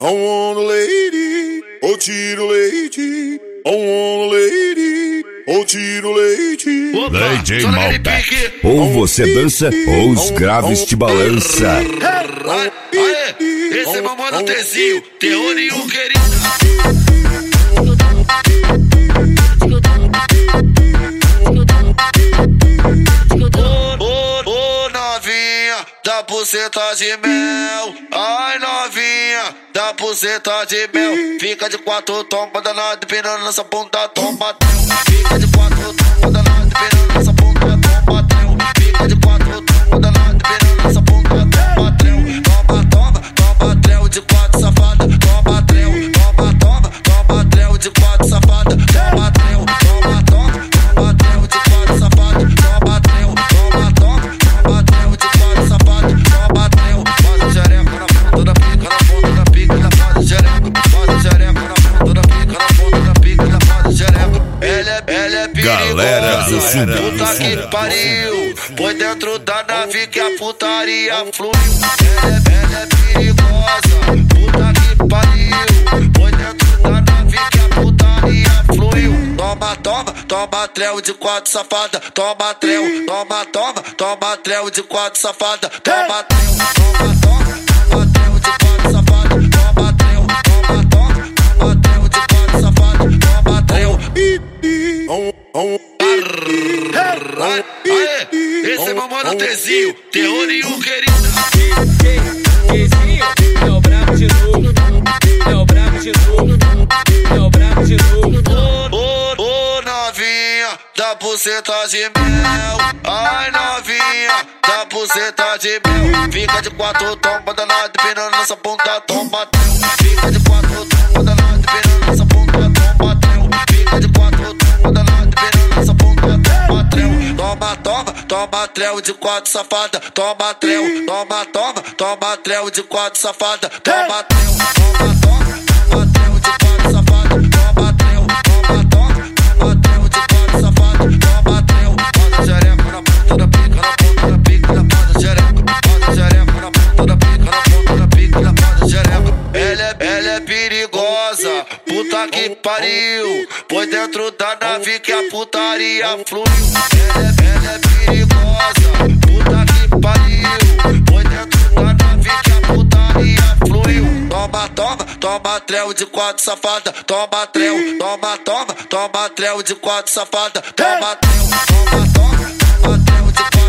on the lady, ô tiro leite, on lady, ô tiro leite. DJ Malbec, ou você dança ou os graves te balança. Aê, esse é meu mano Tezinho, T.O. nenhum querido. Da buceta de mel, ai novinha, da buceta de mel. Fica de quatro, toma danado, pirando nessa ponta, toma teu. Fica de quatro, toma danado, pirando nessa ponta, toma teu. Fica de quatro, toma danado, pirando nessa ponta, toma teu. Toma treu de quatro safada, toma treu. Toma treu de quatro safada, toma treu. Toma treu de quatro safada, toma treu. Toma treu de quatro safada, toma treu. Faz o xereco na ponta da pica, na ponta da pica, ainda faz o xereco. Faz o xereco na ponta da pica, na ponta da pica, ainda faz o xereco. Ela é perigosa, puta que pariu. Foi dentro da nave que a putaria fluiu. Ela é perigosa, puta que pariu. Foi dentro da nave que a putaria fluiu. Toma treu de quatro safada, toma treu. Toma treu de quatro safada, toma treu. Toma treu de quatro safada, toma treu. Toma treu de quatro safada, toma treu. Aê, esse é meu mano Tezinho, T.O. nenhum querido. Tezinho, é o brabo de novo, é o brabo de novo, é o brabo de novo. Ô novinha, da buceta de mel, ai novinha, da buceta de mel. Fica de quatro, toma danado, pirando nessa ponta, toma teu. Fica de quatro, toma danado, pirando nessa ponta, toma teu. Fica de quatro, toma danado, pirando nessa ponta, toma treu. Toma treu de quatro safada, toma treu. Toma treu de quatro safada, toma treu. Toma treu de quatro safada, toma treu. Toma treu de quatro safada, toma treu. Faz o xereco na ponta da pica, na ponta da pica, ainda faz o xereco. Faz o xereco na ponta da pica, na ponta da pica, ainda faz o xereco. Ela é perigosa, puta que pariu. Foi dentro da nave que a putaria fluiu. Ela é perigosa, puta que pariu. Foi dentro da nave que a putaria fluiu. Toma treu de quatro safada, toma treu. Toma treu de quatro safada, toma treu. Toma treu de quatro